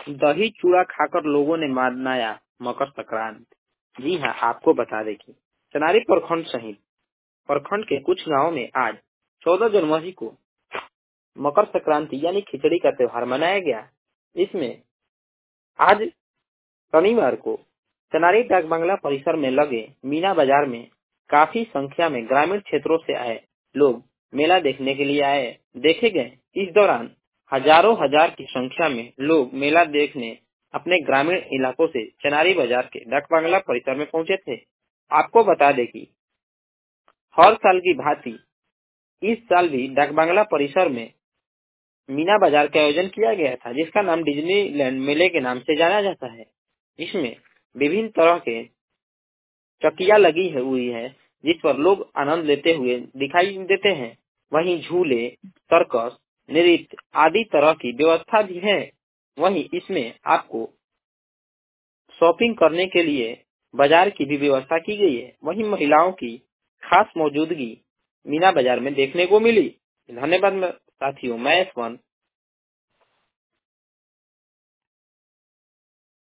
दही चूड़ा खाकर लोगों ने मनाया मकर संक्रांति। जी हाँ, आपको बता दें कि चनारी प्रखंड सहित प्रखंड के कुछ गांवों में आज 14 जनवरी को मकर संक्रांति यानी खिचड़ी का त्योहार मनाया गया। इसमें आज शनिवार को चनारी डाक बंगला परिसर में लगे मीना बाजार में काफी संख्या में ग्रामीण क्षेत्रों से आए लोग मेला देखने के लिए आए देखे गए। इस दौरान हजारों हजार की संख्या में लोग मेला देखने अपने ग्रामीण इलाकों से चनारी बाजार के डाक बंगला परिसर में पहुंचे थे। आपको बता दें कि हर साल की भांति इस साल भी डाक बंगला परिसर में मीना बाजार का आयोजन किया गया था, जिसका नाम डिज्नीलैंड मेले के नाम से जाना जाता है। इसमें विभिन्न तरह के चकिया लगी हुई है, जिस पर लोग आनंद लेते हुए दिखाई देते हैं। वहीं झूले, सर्कस, नृत्य आदि तरह की व्यवस्था भी है। वहीं इसमें आपको शॉपिंग करने के लिए बाजार की भी व्यवस्था की गई है। वहीं महिलाओं की खास मौजूदगी मीना बाजार में देखने को मिली। धन्यवाद साथियों, मैं यशवंत